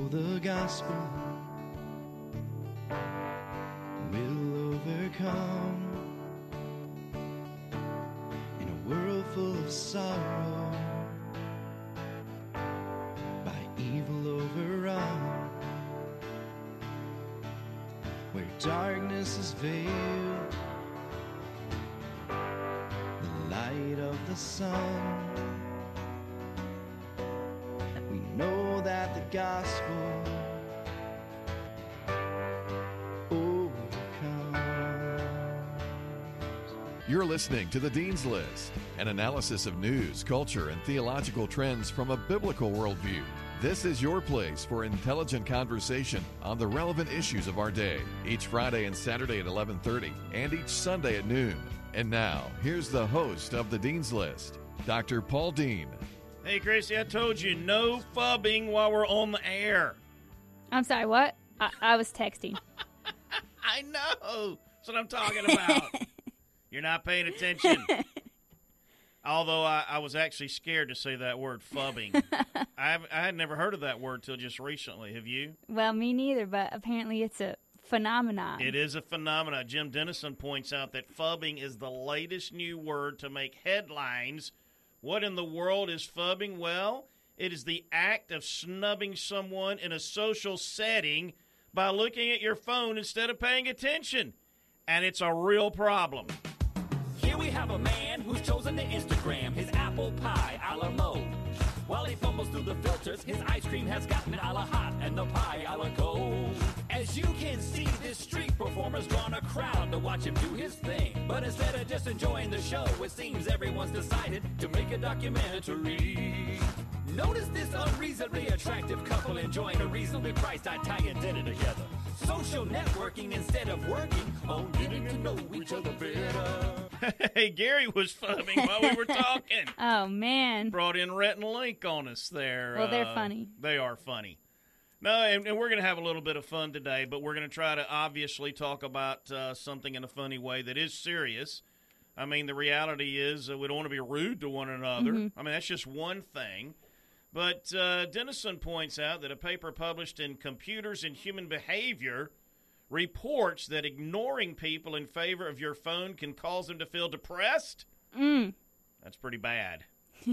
the gospel will overcome. In a world full of sorrow, by evil overrun, where darkness is veiled, the light of the sun. We know that the gospel overcomes. You're listening to The Dean's List, an analysis of news, culture, and theological trends from a biblical worldview. This is your place for intelligent conversation on the relevant issues of our day, each Friday and Saturday at 11:30, and each Sunday at noon. And now, here's the host of The Dean's List, Dr. Paul Dean. Hey, Gracie, I told you, no fubbing while we're on the air. I'm sorry, what? I was texting. I know. That's what I'm talking about. You're not paying attention. Although I was actually scared to say that word, fubbing. I had never heard of that word till just recently. Have you? Well, me neither, but apparently it's a phenomenon. It is a phenomenon. Jim Dennison points out that fubbing is the latest new word to make headlines. What in the world is fubbing? Well, it is the act of snubbing someone in a social setting by looking at your phone instead of paying attention. And it's a real problem. Here we have a man who's chosen to Instagram his apple pie a la mode. While he fumbles through the filters, his ice cream has gotten a la hot and the pie a la cold. As you can see, this street performer's drawn a crowd to watch him do his thing. But instead of just enjoying the show, it seems everyone's decided to make a documentary. Notice this unreasonably attractive couple enjoying a reasonably priced Italian dinner together. Social networking instead of working on getting to know each other better. Hey, Gary was fubbing while we were talking. Oh, man. Brought in Rhett and Link on us there. Well, they're funny. They are funny. No, and we're going to have a little bit of fun today, but we're going to try to obviously talk about something in a funny way that is serious. I mean, the reality is we don't want to be rude to one another. Mm-hmm. I mean, that's just one thing. But Dennison points out that a paper published in Computers and Human Behavior reports that ignoring people in favor of your phone can cause them to feel depressed. That's pretty bad.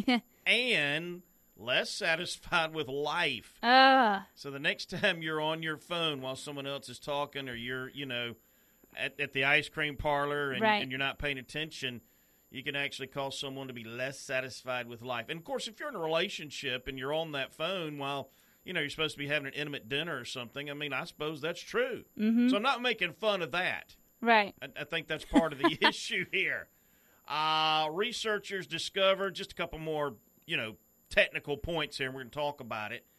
And less satisfied with life. So the next time you're on your phone while someone else is talking, or you're, at the ice cream parlor and you're not paying attention, you can actually cause someone to be less satisfied with life. And, of course, if you're in a relationship and you're on that phone while, you're supposed to be having an intimate dinner or something, I mean, I suppose that's true. Mm-hmm. So I'm not making fun of that. Right. I think that's part of the issue here. Researchers discovered just a couple more, technical points here, and we're going to talk about it.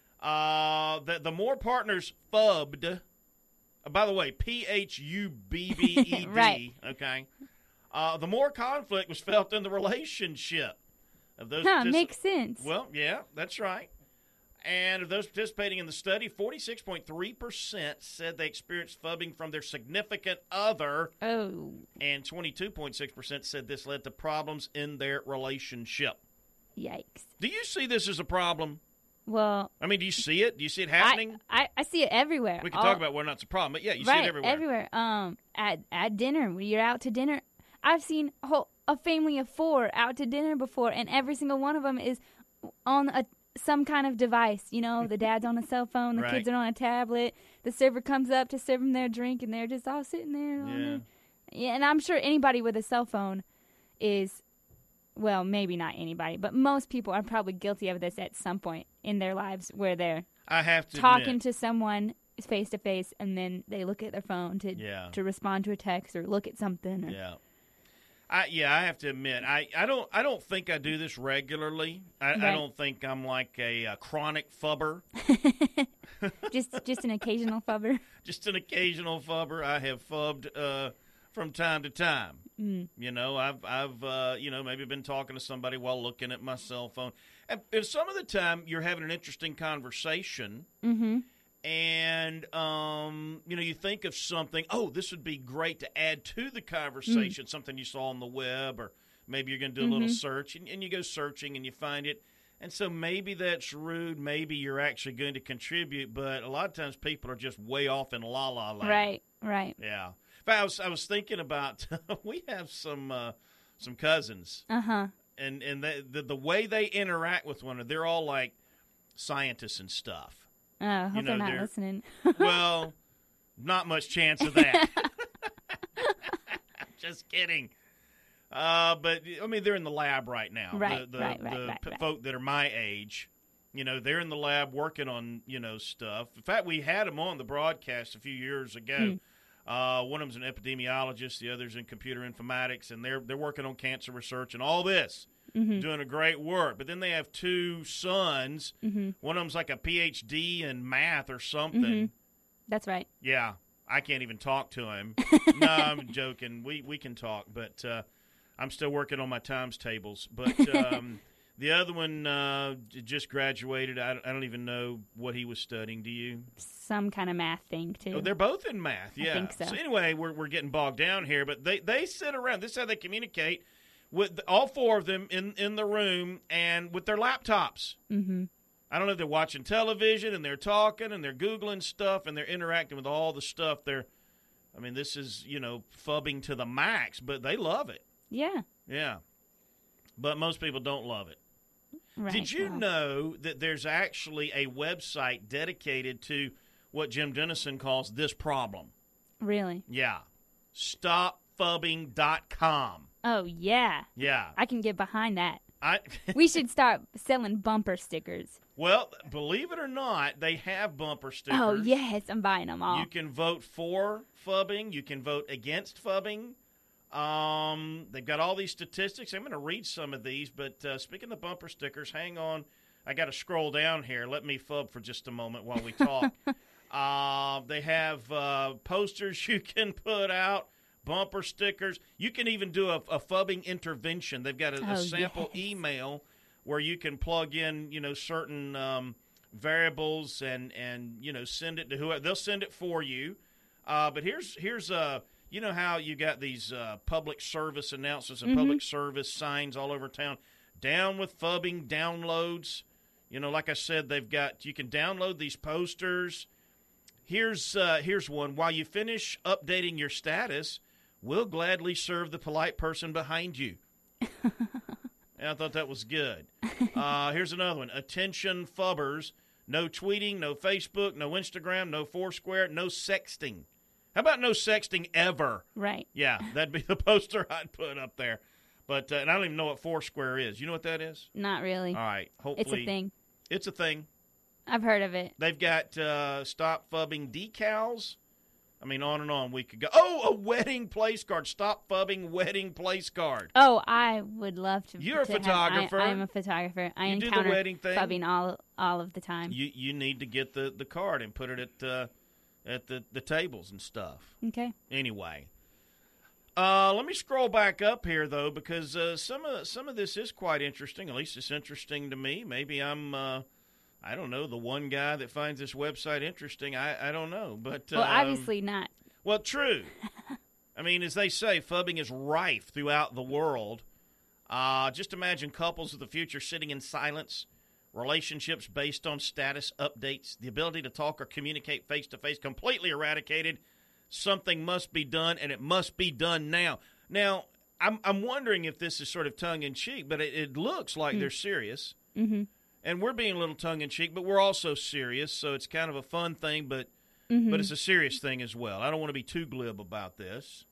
The more partners fubbed, by the way, P-H-U-B-B-E-D, right. Okay, the more conflict was felt in the relationship. Of those makes sense. Well, yeah, that's right. And of those participating in the study, 46.3% said they experienced fubbing from their significant other. Oh. And 22.6% said this led to problems in their relationship. Yikes. Do you see this as a problem? Well, I mean, do you see it? Do you see it happening? I see it everywhere. We can talk about whether or not it's a problem, but yeah, you see it everywhere. At dinner, when you're out to dinner, I've seen a family of 4 out to dinner before, and every single one of them is on some kind of device. The dad's on a cell phone, the Right. kids are on a tablet, the server comes up to serve them their drink, and they're just all sitting there. Yeah, and I'm sure anybody with a cell phone is, well, maybe not anybody, but most people are probably guilty of this at some point in their lives where they're I have to talking admit, to someone face to face, and then they look at their phone to respond to a text or look at something. Or, I have to admit, I don't think I do this regularly. I don't think I'm like a chronic fubber. just an occasional fubber. Just an occasional fubber. I have fubbed from time to time. I've maybe been talking to somebody while looking at my cell phone. And some of the time you're having an interesting conversation. Mm-hmm. And, you think of something, this would be great to add to the conversation, something you saw on the web, or maybe you're going to do a little search, and you go searching and you find it. And so maybe that's rude. Maybe you're actually going to contribute, but a lot of times people are just way off in la-la land. Right. Yeah. In fact, I was thinking about we have some cousins. Uh-huh. And the way they interact with one another, they're all like scientists and stuff. Oh, hope they're not listening. Well, not much chance of that. Just kidding. But, I mean, they're in the lab right now. Right, The folk that are my age, they're in the lab working on, stuff. In fact, we had them on the broadcast a few years ago. One of them's an epidemiologist. The other's in computer informatics. And they're working on cancer research and all this, doing a great work. But then they have two sons. One of them's like a PhD in math or something. That's right. Yeah. I can't even talk to him. No, I'm joking. We can talk, but I'm still working on my times tables. But the other one just graduated. I don't even know what he was studying. Do you? Some kind of math thing, too. Oh, they're both in math, yeah. I think so. So anyway, we're getting bogged down here, but they sit around. This is how they communicate with all four of them in the room and with their laptops. I don't know if they're watching television and they're talking and they're Googling stuff and they're interacting with all the stuff. This is, fubbing to the max, but they love it. Yeah. Yeah. But most people don't love it. Right. Did you know that there's actually a website dedicated to what Jim Dennison calls this problem? Really? Yeah. StopFubbing.com. Oh, yeah. Yeah. I can get behind that. We should start selling bumper stickers. Well, believe it or not, they have bumper stickers. Oh, yes. I'm buying them all. You can vote for fubbing. You can vote against fubbing. They've got all these statistics. I'm going to read some of these, but speaking of bumper stickers, hang on. I got to scroll down here. Let me fub for just a moment while we talk. They have posters you can put out, bumper stickers. You can even do a fubbing intervention. They've got a sample email where you can plug in, certain variables and send it to whoever. They'll send it for you. But here's you know how you got these public service announcements and public service signs all over town? Down with fubbing downloads. Like I said, you can download these posters. Here's one. While you finish updating your status, we'll gladly serve the polite person behind you. And I thought that was good. Here's another one. Attention fubbers. No tweeting, no Facebook, no Instagram, no Foursquare, no sexting. How about no sexting ever? Right. Yeah, that'd be the poster I'd put up there. But and I don't even know what Foursquare is. You know what that is? Not really. All right. Hopefully. It's a thing. It's a thing. I've heard of it. They've got Stop Fubbing decals. I mean, on and on we could go. Oh, a wedding place card. Stop Fubbing wedding place card. Oh, I would love to. You're a photographer. I am a photographer. I you encounter do the wedding thing. fubbing all of the time. You need to get the card and put it at the tables and stuff. Okay. Anyway, let me scroll back up here though, because some of this is quite interesting. At least it's interesting to me. Maybe I'm I don't know, the one guy that finds this website interesting. I don't know, but well, obviously not. Well, true. I mean, as they say, fubbing is rife throughout the world. Just imagine couples of the future sitting in silence. Relationships based on status updates, the ability to talk or communicate face-to-face completely eradicated. Something must be done, and it must be done now. Now, I'm wondering if this is sort of tongue-in-cheek, but it looks like they're serious. Mm-hmm. And we're being a little tongue-in-cheek, but we're also serious, so it's kind of a fun thing, but it's a serious thing as well. I don't want to be too glib about this.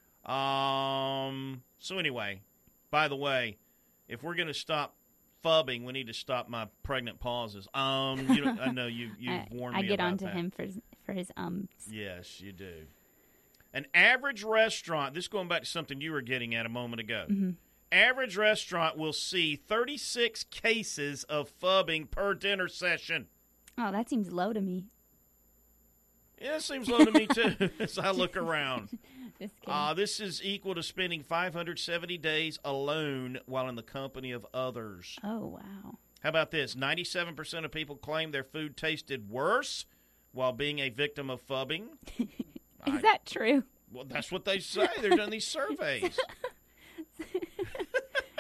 So anyway, by the way, if we're going to stop fubbing, we need to stop my pregnant pauses. I know you've warned me about that. I get onto him for his ums. Yes, you do. An average restaurant, this going back to something you were getting at a moment ago. Mm-hmm. Average restaurant will see 36 cases of fubbing per dinner session. Oh, that seems low to me. Yeah, it seems low to me, too, as I look around. Just kidding. This is equal to spending 570 days alone while in the company of others. Oh, wow. How about this? 97% of people claim their food tasted worse while being a victim of fubbing. Is that true? Well, that's what they say. They're doing these surveys.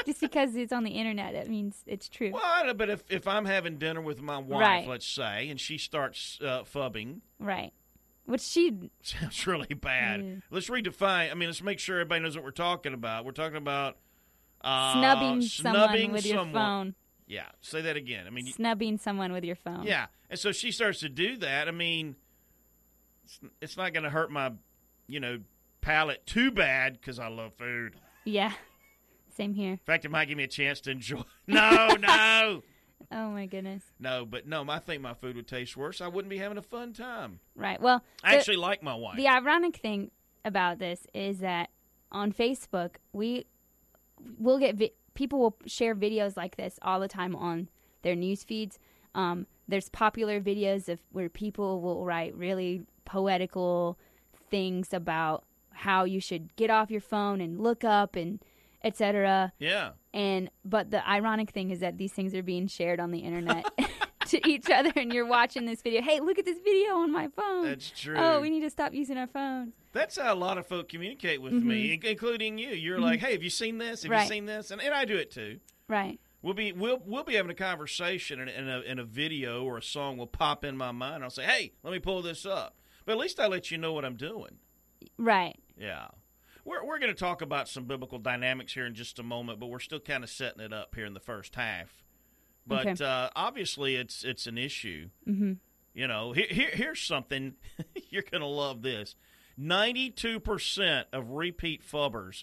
Just because it's on the internet, that means it's true. Well, I know, but if I'm having dinner with my wife, Right. let's say, and she starts phubbing, Right. Which she... sounds really bad. Mm. Let's redefine. I mean, let's make sure everybody knows what we're talking about. We're talking about snubbing someone with your someone. phone. Yeah, say that again. I mean, Snubbing someone with your phone. yeah, and so she starts to do that. I mean, it's not going to hurt my, palate too bad because I love food. Yeah. Same here. In fact, it might give me a chance to enjoy. No. Oh, my goodness. No, but no, I think my food would taste worse. I wouldn't be having a fun time. Right. Well, I actually like my wife. the ironic thing about this is that on Facebook, we'll get people will share videos like this all the time on their news feeds. There's popular videos of where people will write really poetical things about how you should get off your phone and look up and etc. Yeah. But the ironic thing is that these things are being shared on the internet to each other, and you're watching this video. Hey, look at this video on my phone. That's true. Oh, we need to stop using our phones. That's how a lot of folk communicate with me, including you. You're like, "Hey, have you seen this? Have you Right. seen this?" And I do it too. Right. We'll be having a conversation, and a video or a song will pop in my mind. I'll say, "Hey, let me pull this up." But at least I let you know what I'm doing. Right. Yeah. We're going to talk about some biblical dynamics here in just a moment, but we're still kind of setting it up here in the first half. But Okay. Obviously, it's an issue. Mm-hmm. Here's something you're going to love. This 92% of repeat phubbers,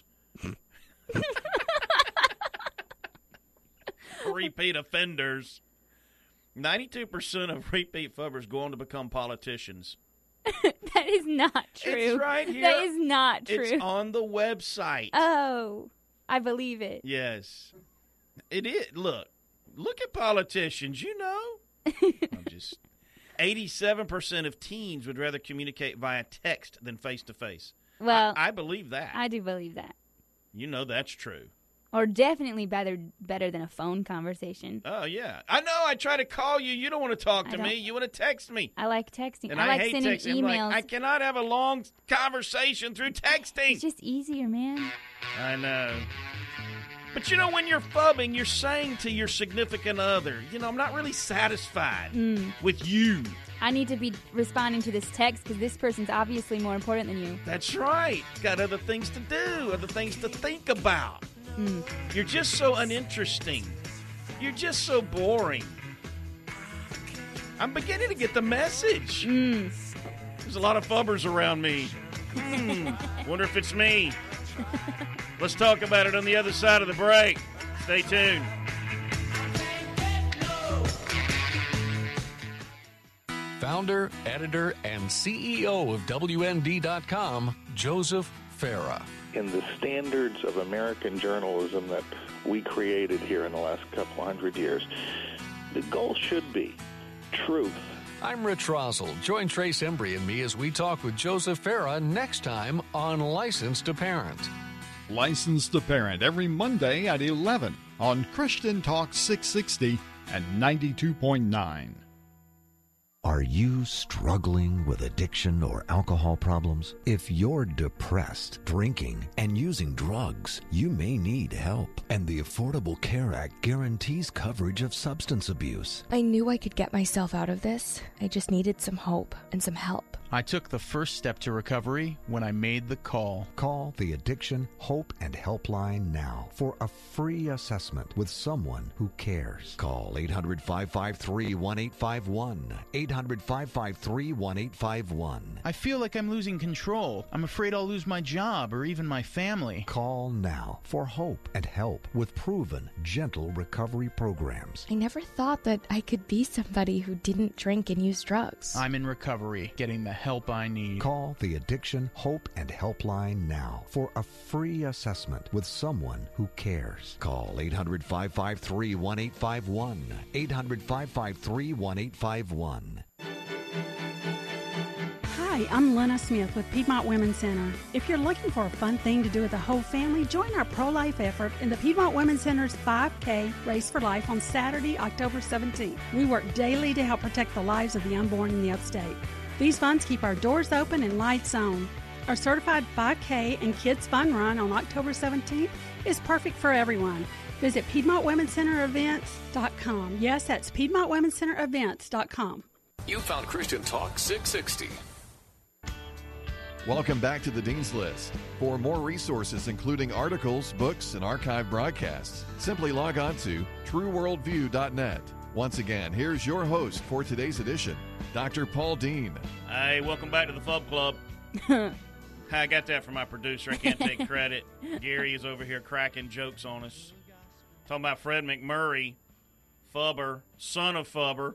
repeat offenders. 92% of repeat phubbers go on to become politicians. That is not true. It's right here. That is not true. It's on the website. Oh, I believe it. Yes. It is. Look at politicians, I'm just 87% of teens would rather communicate via text than face-to-face. Well, I believe that. I do believe that. That's true. Or definitely better than a phone conversation. Oh, yeah. I know. I try to call you. You don't want to talk to I me. don't. You want to text me. I like texting. And I like hate sending texting. I'm emails. like, I cannot have a long conversation through texting. It's just easier, man. I know. But when you're phubbing, you're saying to your significant other, I'm not really satisfied with you. I need to be responding to this text because this person's obviously more important than you. That's right. Got other things to do, other things to think about. You're just so uninteresting. You're just so boring. I'm beginning to get the message. There's a lot of phubbers around me. Wonder if it's me. Let's talk about it on the other side of the break. Stay tuned. Founder, editor, and CEO of WND.com, Joseph Farah. In the standards of American journalism that we created here in the last couple hundred years, the goal should be truth. I'm Rich Rosell. Join Trace Embry and me as we talk with Joseph Farah next time on Licensed to Parent. Licensed to Parent every Monday at 11 on Christian Talk 660 and 92.9. Are you struggling with addiction or alcohol problems? If you're depressed, drinking, and using drugs, you may need help. And the Affordable Care Act guarantees coverage of substance abuse. I knew I could get myself out of this. I just needed some hope and some help. I took the first step to recovery when I made the call. Call the Addiction, Hope, and Helpline now for a free assessment with someone who cares. Call 800-553-1851. 800-553-1851. I feel like I'm losing control. I'm afraid I'll lose my job or even my family. Call now for hope and help with proven, gentle recovery programs. I never thought that I could be somebody who didn't drink and use drugs. I'm in recovery, getting the help I need. Call the Addiction, Hope, and Helpline now for a free assessment with someone who cares. Call 800-553-1851. 800-553-1851. Hi, I'm Lena Smith with Piedmont Women's Center. If you're looking for a fun thing to do with the whole family, join our pro-life effort in the Piedmont Women's Center's 5K Race for Life on Saturday, October 17th. We work daily to help protect the lives of the unborn in the upstate. These funds keep our doors open and lights on. Our certified 5K and Kids Fun Run on October 17th is perfect for everyone. Visit PiedmontWomenCenterEvents.com. Yes, that's PiedmontWomenCenterEvents.com. You found Christian Talk 660. Welcome back to the Dean's List. For more resources, including articles, books, and archive broadcasts, simply log on to trueworldview.net. Once again, here's your host for today's edition, Dr. Paul Dean. Hey, welcome back to the Fub Club. I got that from my producer. I can't take credit. Gary is over here cracking jokes on us. Talking about Fred McMurray, Fubber, son of Fubber.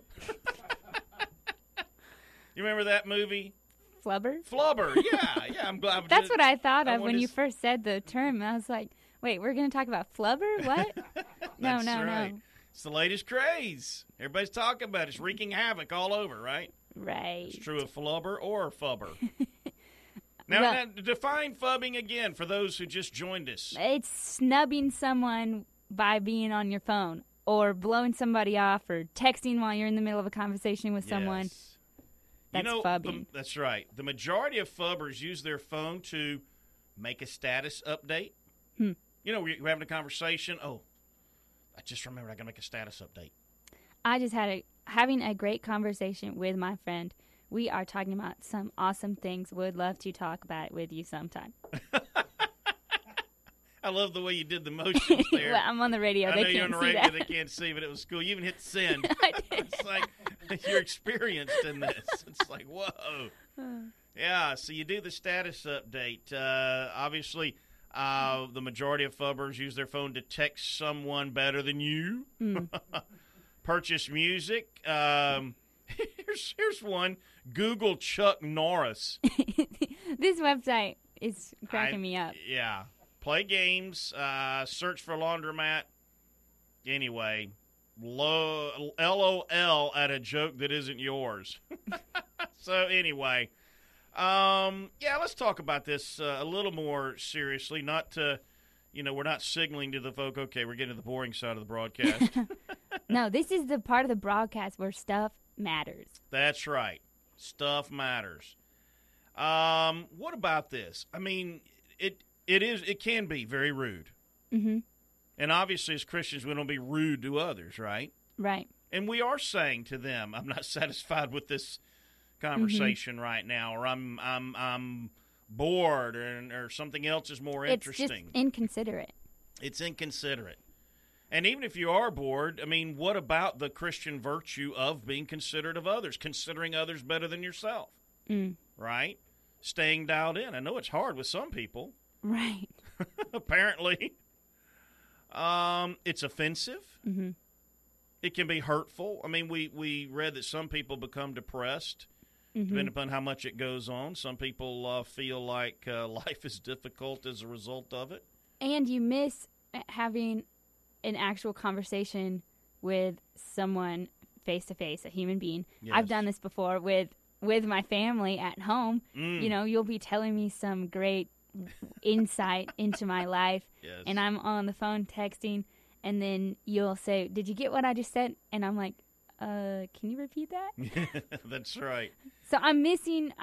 You remember that movie? Flubber? Flubber, yeah, I'm glad. That's what I thought of when you first said the term. I was like, wait, we're going to talk about flubber? What? No. It's the latest craze. Everybody's talking about it. It's wreaking havoc all over, right? Right. It's true of flubber or fubber. Now, define fubbing again for those who just joined us. It's snubbing someone by being on your phone or blowing somebody off or texting while you're in the middle of a conversation with someone. That's fubbing. That's right. The majority of fubbers use their phone to make a status update. You know, we're having a conversation. Oh, I just remembered I got to make a status update. I just having a great conversation with my friend. We are talking about some awesome things. Would love to talk about it with you sometime. I love the way you did the motions there. Well, I'm on the radio. I they know can't you're on the see radio. that. They can't see, but it was cool. You even hit send. I did. It's like you're experienced in this. It's like, whoa. Yeah, so you do the status update. Obviously, the majority of fubbers use their phone to text someone better than you. Purchase music. Here's one. Google Chuck Norris. This website is cracking me up. Yeah. Play games. Search for laundromat. Anyway, LOL at a joke that isn't yours. So anyway, let's talk about this a little more seriously. Not to, we're not signaling to the folk, okay, we're getting to the boring side of the broadcast. No, this is the part of the broadcast where stuff matters. That's right. Stuff matters. What about this? I mean, it can be very rude. Mm-hmm. And obviously, as Christians, we don't be rude to others, right? Right. And we are saying to them, I'm not satisfied with this conversation right now, or I'm bored, or something else is more interesting. It's just inconsiderate. It's inconsiderate. And even if you are bored, I mean, what about the Christian virtue of being considerate of others, considering others better than yourself, right? Staying dialed in. I know it's hard with some people. Right. Apparently. It's offensive. Mm-hmm. It can be hurtful. I mean, we read that some people become depressed, depending upon how much it goes on. Some people feel like life is difficult as a result of it. And you miss having an actual conversation with someone face-to-face, a human being. Yes. I've done this before with my family at home. You'll be telling me some great insight into my life, yes. And I'm on the phone texting, and then you'll say, did you get what I just said? And I'm like, can you repeat that? That's right. So I'm missing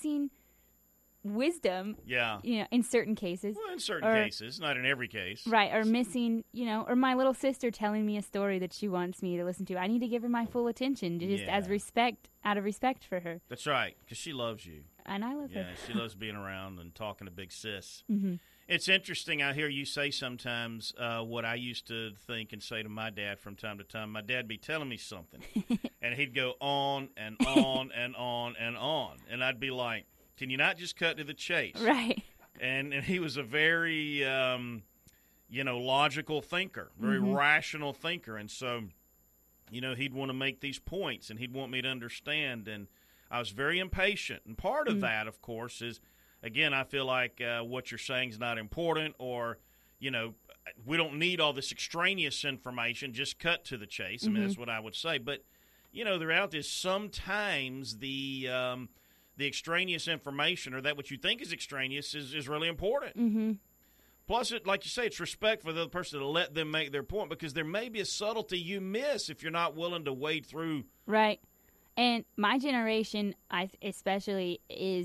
wisdom, in certain cases. Well, in certain cases, not in every case. Right, or missing, or my little sister telling me a story that she wants me to listen to. I need to give her my full attention, just out of respect for her. That's right, because she loves you. And I love her. Yeah, she loves being around and talking to big sis. Mm-hmm. It's interesting, I hear you say sometimes what I used to think and say to my dad from time to time. My dad'd be telling me something, and he'd go on and on and on and on. And I'd be like, can you not just cut to the chase? Right. And he was a very, logical thinker, very rational thinker. And so, he'd want to make these points, and he'd want me to understand. And I was very impatient. And part of that, of course, is, again, I feel like what you're saying is not important, or, we don't need all this extraneous information. Just cut to the chase. I mean, that's what I would say. But, the reality is sometimes the extraneous information, or that what you think is extraneous, is really important. Mm-hmm. Plus, like you say, it's respect for the other person to let them make their point, because there may be a subtlety you miss if you're not willing to wade through. Right. And my generation, especially,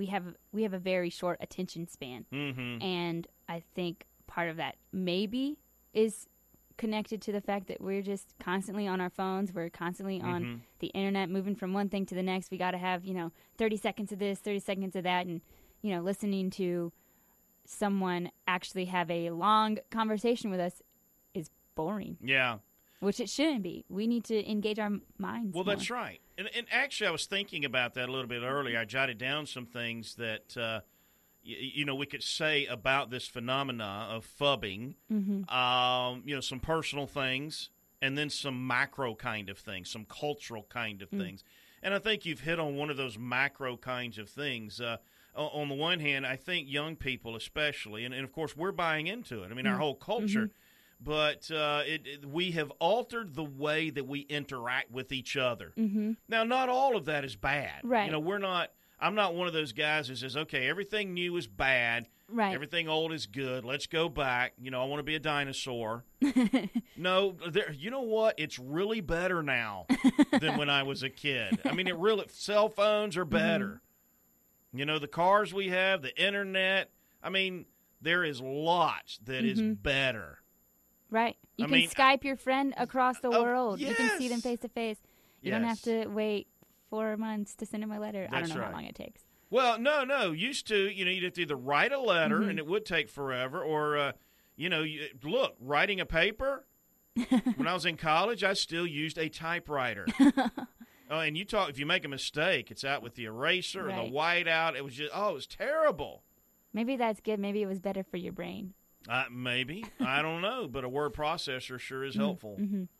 we have a very short attention span, and I think part of that maybe is connected to the fact that we're just constantly on our phones. We're constantly on the internet, moving from one thing to the next. We got to have 30 seconds of this, 30 seconds of that, and listening to someone actually have a long conversation with us is boring. Yeah. Which it shouldn't be. We need to engage our minds. Well, more. that's right. And actually, I was thinking about that a little bit earlier. I jotted down some things that, we could say about this phenomena of phubbing, some personal things, and then some macro kind of things, some cultural kind of things. And I think you've hit on one of those macro kinds of things. On the one hand, I think young people especially, and of course we're buying into it. I mean, our whole culture. But we have altered the way that we interact with each other. Now, not all of that is bad. Right. I'm not one of those guys who says, okay, everything new is bad. Right. Everything old is good. Let's go back. I want to be a dinosaur. No, you know what? It's really better now than when I was a kid. I mean, cell phones are better. The cars we have, the internet. I mean, there is lots that is better. Right. You can Skype your friend across the world. Yes. You can see them face to face. You don't have to wait 4 months to send them a letter. That's I don't know right. how long it takes. Well, no. Used to, you'd have to either write a letter, and it would take forever, or, look, writing a paper. When I was in college, I still used a typewriter. And if you make a mistake, it's out with the eraser or the whiteout. It was just, it was terrible. Maybe that's good. Maybe it was better for your brain. Maybe. I don't know. But a word processor sure is helpful.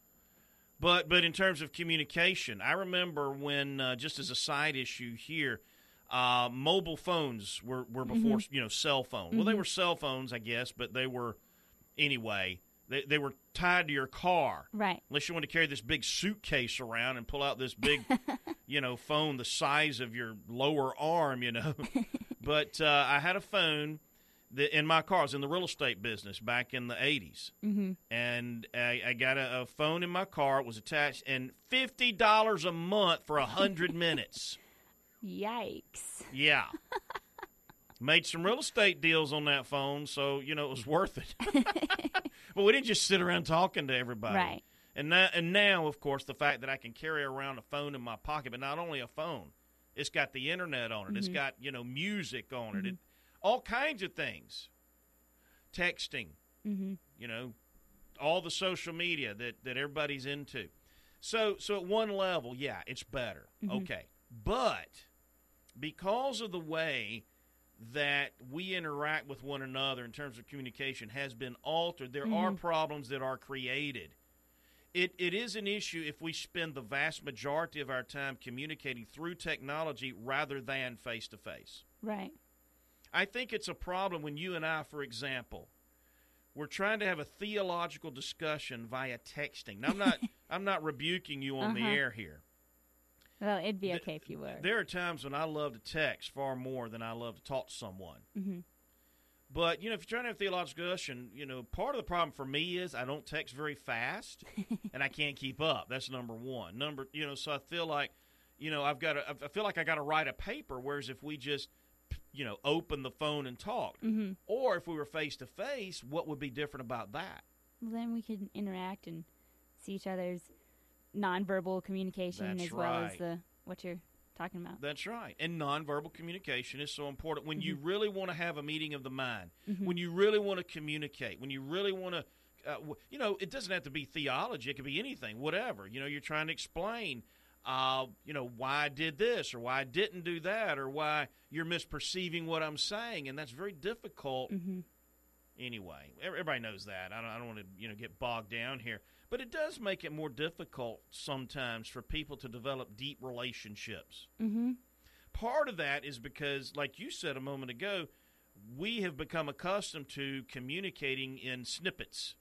But in terms of communication, I remember when, just as a side issue here, mobile phones were before, cell phones. Well, they were cell phones, I guess, but they were, anyway, they were tied to your car. Right. Unless you want to carry this big suitcase around and pull out this big, phone the size of your lower arm, But I had a phone in my car. I was in the real estate business back in the 80s. And I got a phone in my car. It was attached, and $50 a month for 100 minutes. Yikes. Yeah. Made some real estate deals on that phone, so, it was worth it. But we didn't just sit around talking to everybody. Right. And now, of course, the fact that I can carry around a phone in my pocket, but not only a phone, it's got the internet on it. It's got, music on it. All kinds of things. Texting, all the social media that everybody's into. So at one level, yeah, it's better. Okay. But because of the way that we interact with one another in terms of communication has been altered, there are problems that are created. It is an issue if we spend the vast majority of our time communicating through technology rather than face-to-face. Right. I think it's a problem when you and I, for example, we're trying to have a theological discussion via texting. Now, I'm not rebuking you on the air here. Well, it'd be okay if you were. There are times when I love to text far more than I love to talk to someone. But, if you're trying to have a theological discussion, part of the problem for me is I don't text very fast, and I can't keep up. That's number one. So I feel like, I feel like I got to write a paper, whereas if we just open the phone and talk. Or if we were face-to-face, what would be different about that? Well, then we could interact and see each other's nonverbal communication That's well right. as what you're talking about. That's right. And nonverbal communication is so important. When you really want to have a meeting of the mind, when you really want to communicate, when you really want to, it doesn't have to be theology. It could be anything, whatever. You're trying to explain why I did this or why I didn't do that or why you're misperceiving what I'm saying, and that's very difficult. Anyway, everybody knows that. I don't want to get bogged down here, but it does make it more difficult sometimes for people to develop deep relationships. Part of that is because, like you said a moment ago, we have become accustomed to communicating in snippets.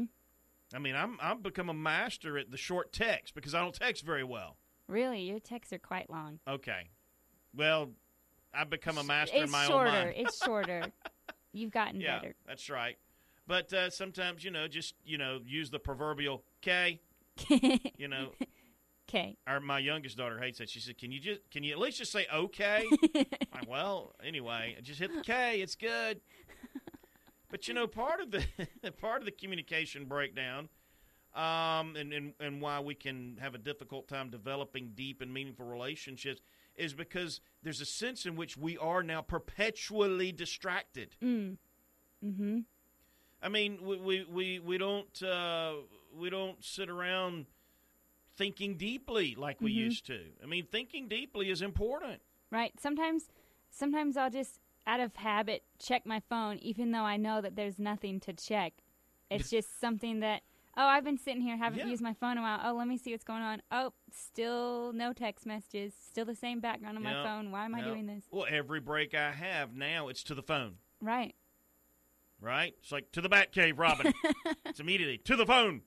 I mean, I've become a master at the short text because I don't text very well. Really? Your texts are quite long. Okay. Well, I've become a master in my shorter. own mind. It's shorter. You've gotten Yeah, better. that's right. But sometimes, just use the proverbial K, K. My youngest daughter hates that. She said, "Can you at least just say okay?" I'm like, well, anyway, just hit the K. It's good. But part of the communication breakdown, and why we can have a difficult time developing deep and meaningful relationships is because there's a sense in which we are now perpetually distracted. Mm-hmm. I mean, we don't sit around thinking deeply like we used to. I mean, thinking deeply is important. Right. Sometimes I'll just, out of habit, check my phone, even though I know that there's nothing to check. It's just something that, I've been sitting here, haven't used my phone in a while. Let me see what's going on. Still no text messages. Still the same background on my phone. Why am I doing this? Well, every break I have now, it's to the phone. Right. Right? It's like, to the Batcave, Robin. It's immediately, to the phone.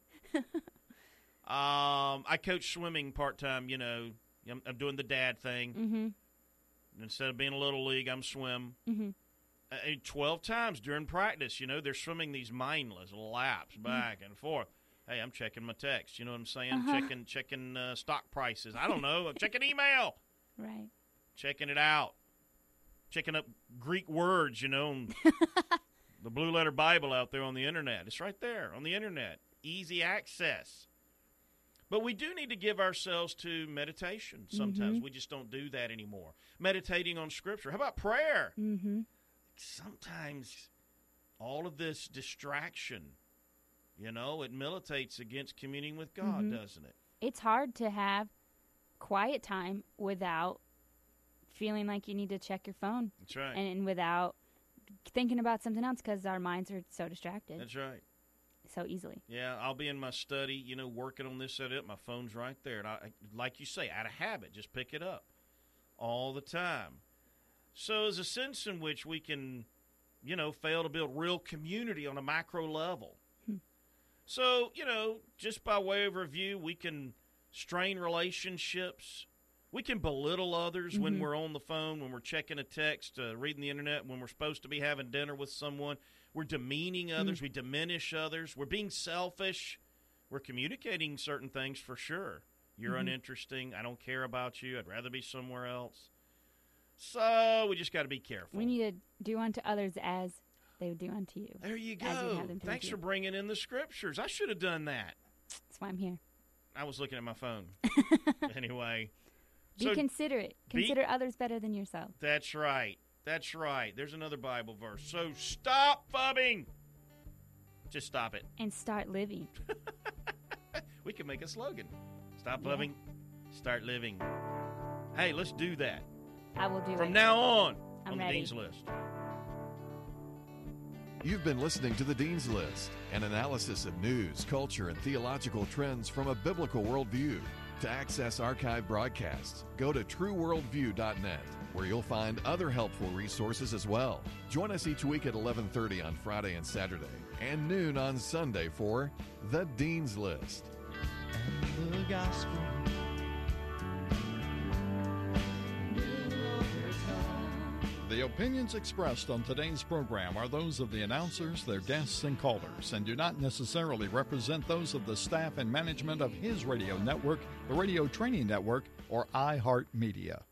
I coach swimming part-time, I'm doing the dad thing. Mm-hmm. Instead of being a little league, I'm swim. Mm-hmm. 12 times during practice, they're swimming these mindless laps back and forth. Hey, I'm checking my text. You know what I'm saying? Uh-huh. Checking stock prices. I don't know. I'm checking email. Right. Checking it out. Checking up Greek words, the Blue Letter Bible out there on the internet. It's right there on the internet. Easy access. But we do need to give ourselves to meditation sometimes. Mm-hmm. We just don't do that anymore. Meditating on Scripture. How about prayer? Mm-hmm. Sometimes all of this distraction, it militates against communing with God, doesn't it? It's hard to have quiet time without feeling like you need to check your phone. That's right. And without thinking about something else because our minds are so distracted. That's right. So easily. Yeah, I'll be in my study, working on this, that, my phone's right there. And I, like you say, out of habit, just pick it up all the time. So there's a sense in which we can, fail to build real community on a macro level. So, just by way of review, we can strain relationships. We can belittle others when we're on the phone, when we're checking a text, reading the internet, when we're supposed to be having dinner with someone. We're demeaning others. We diminish others. We're being selfish. We're communicating certain things for sure. You're uninteresting. I don't care about you. I'd rather be somewhere else. So we just got to be careful. We need to do unto others as they would do unto you. There you go. Thanks for bringing in the scriptures. I should have done that. That's why I'm here. I was looking at my phone. Anyway. Be considerate. Consider others better than yourself. That's right. That's right. There's another Bible verse. So stop phubbing. Just stop it. And start living. We can make a slogan. Stop phubbing. Start living. Hey, let's do that. I will do it. From now on I'm the ready. Dean's List. You've been listening to the Dean's List, an analysis of news, culture, and theological trends from a biblical worldview. To access archive broadcasts, go to trueworldview.net, where you'll find other helpful resources as well. Join us each week at 11:30 on Friday and Saturday, and noon on Sunday for The Dean's List. And the gospel will overcome. The opinions expressed on today's program are those of the announcers, their guests, and callers, and do not necessarily represent those of the staff and management of his radio network, the Radio Training Network, or iHeartMedia.